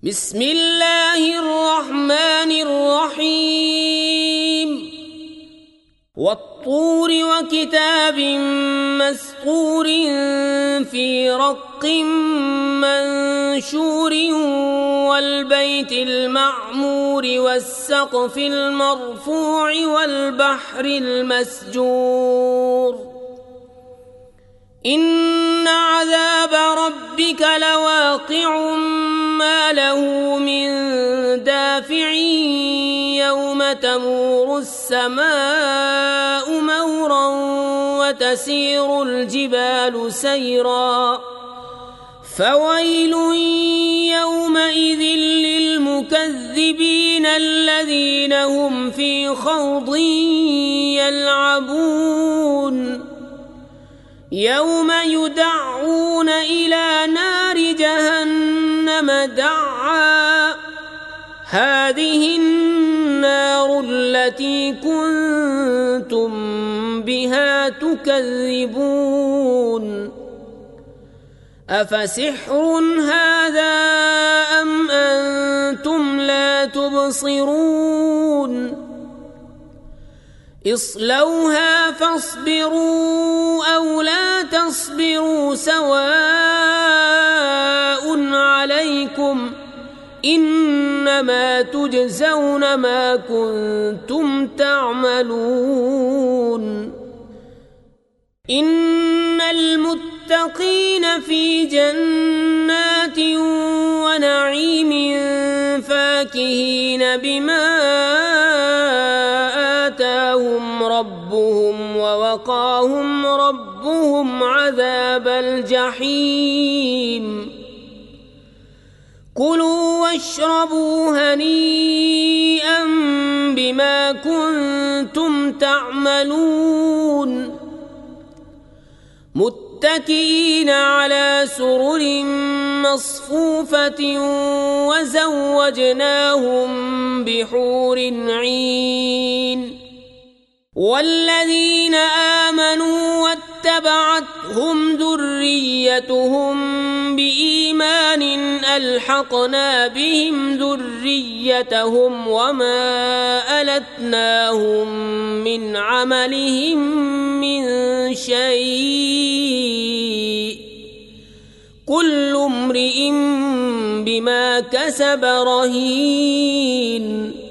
بسم الله الرحمن الرحيم والطور وكتاب مسطور في رق منشور والبيت المعمور والسقف المرفوع والبحر المسجور إن عذاب ربك لواقع ما له من دافع يوم تمور السماء مورا وتسير الجبال سيرا فويل يومئذ للمكذبين الذين هم في خوض يلعبون يوم يدعون إلى نار جهنم دعا هذه النار التي كنتم بها تكذبون أفسحر هذا أم أنتم لا تبصرون اصلوها فاصبروا أو لا تصبروا سواء عليكم إنما تجزون ما كنتم تعملون إن المتقين في جنات ونعيم فاكهين بما آتاهم ربهم ووقاهم ربهم عذاب الجحيم كلوا واشربوا هنيئا بما كنتم تعملون متكئين على سرر مصفوفة وزوجناهم بحور عين والذين آمنوا واتبعتهم ذريتهم بإيمان ألحقنا بهم ذريتهم وما ألتناهم من عملهم من شيء كل امرئ بما كسب رهين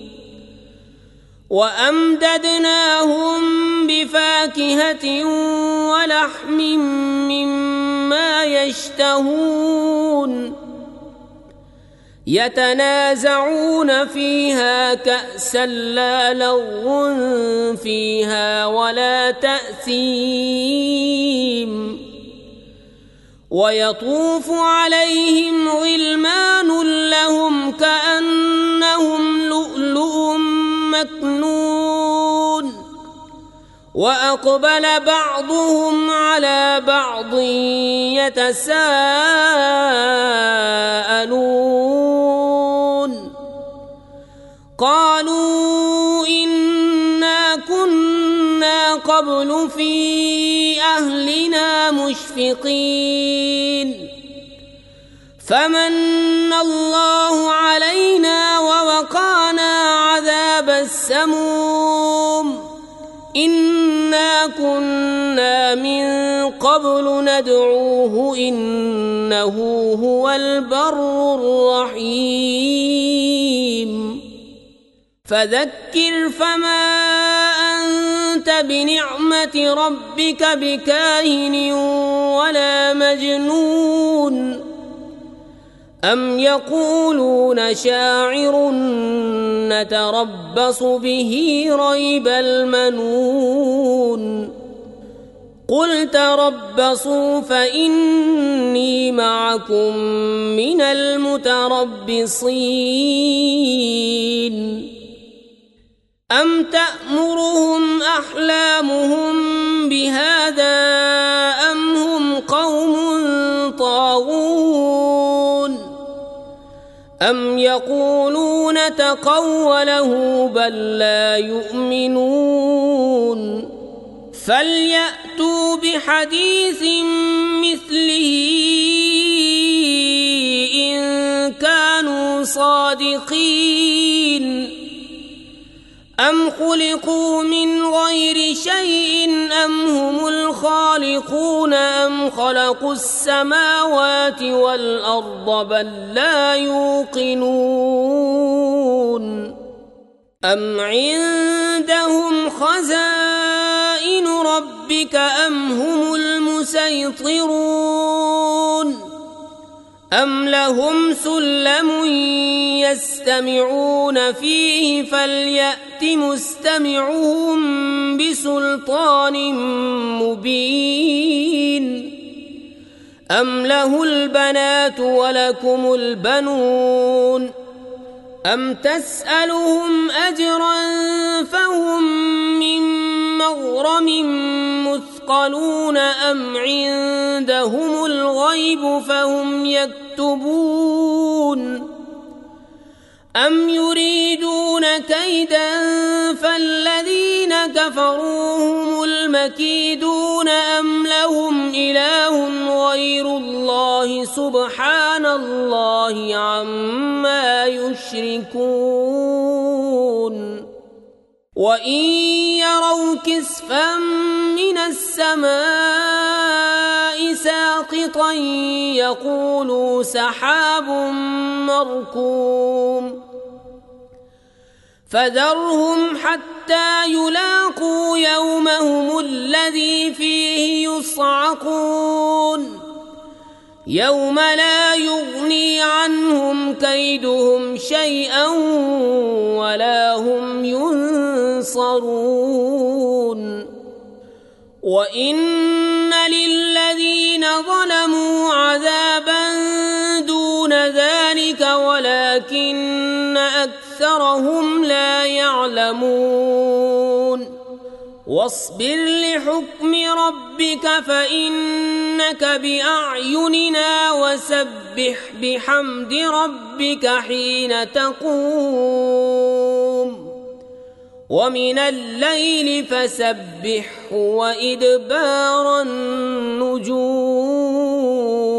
وأمددناهم بفاكهة ولحم مما يشتهون يتنازعون فيها كأسا لا لغو فيها ولا تأثيم ويطوف عليهم غلمان لهم كأنهم لؤلؤ مكنون وأقبل بعضهم على بعض يتساءلون قالوا إنا كنا قبل في أهلنا مشفقين فمن الله علينا ووقانا عذاب السموم إنا كنا من قبل ندعوه إنه هو البر الرحيم فذكر فما أنت بنعمة ربك بكاهن ولا مجنون أم يقولون شاعر نتربص به ريب المنون قل تربصوا فإني معكم من المتربصين أم تأمرهم أحلامهم بهذا أم هم قوم طاغون أم يقولون تقوله بل لا يؤمنون فليأتوا بحديث مثله إن كانوا صادقين أم خلقوا من غير شيء أم هم الخالقون أم خلقوا السماوات والأرض بل لا يوقنون أم عندهم خزائن ربك أم هم المسيطرون أم لهم سلم يستمعون فيه فليأت مستمعهم بسلطان مبين أم له البنات ولكم البنون أم تسألهم أجرا فهم من مغرم مثقلون أم عندهم الغيب فهم يكتبون أم يريدون كيدا فالذين كفروا هم المكيدون أم لهم إله غير الله سبحان الله عما يشركون وإن يروا كسفا من السماء ساقطا يقولوا سحاب مركوم فذرهم حتى يلاقوا يومهم الذي فيه يصعقون يوم لا يغني عنهم كيدهم شيئا ولا هم ينصرون وإن للذين ظلموا عذابا دون ذلك ولكن أكثرهم لا يعلمون واصبر لحكم ربك فإنك بأعيننا وسبح بحمد ربك حين تقوم ومن الليل فسبحه وإدبار النجوم